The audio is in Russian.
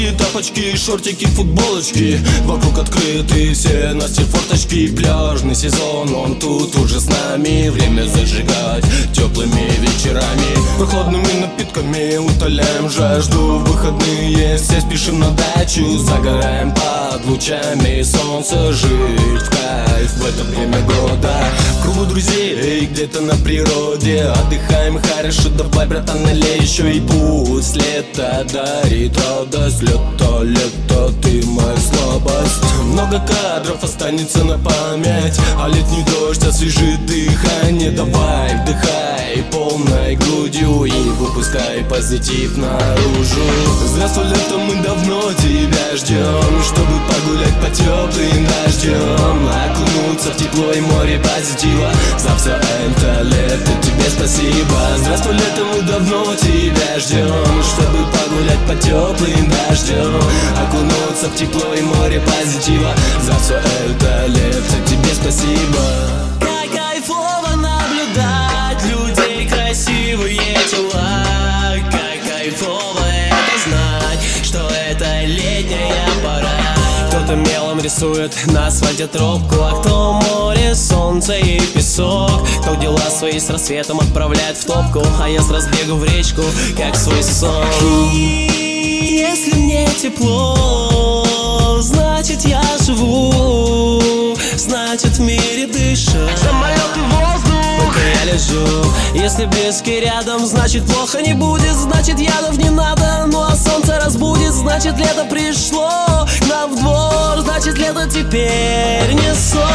Кроссовки, тапочки, шортики, футболочки. Вокруг открыты все настежь форточки. Пляжный сезон, он тут уже с нами. Время зажигать теплыми вечерами. Прохладными напитками утоляем жажду. В выходные все спешим на дачу. Загораем под лучами солнца. Жить в кайф в это время года. В кругу друзей, где-то на природе. Отдыхаем хорошо, давай, братан, налей еще. И пусть лето дарит радость. Лето, лето, ты моя слабость. Много кадров останется на память, а летний дождь освежит дыхание. Давай, вдыхай полной грудью и выпускай позитив наружу. Здравствуй, лето, мы давно тебя ждем, чтобы погулять по теплым дождем, окунуться в тепло и море позитива. За все это лето тебе спасибо. Здравствуй, лето, мы давно тебя ждем, чтобы погулять по теплым дождем, окунуться в тепло и море позитива. За все это лето тебе спасибо. Как кайфово наблюдать людей, красивые тела. Как кайфово это знать, что это летняя пора. Кто-то мелом рисует на асфальте тропку, а кто море, солнце и песок. Кто дела свои с рассветом отправляет в топку, а я с разбегу в речку, как свой сон. И если мне тепло, значит я живу, значит в мире дышат самолет и воздух, пока я лежу. Если близкий рядом, значит плохо не будет, значит ядов не надо. Ну а солнце разбудит, значит лето пришло к нам в двор, значит лето теперь не сон.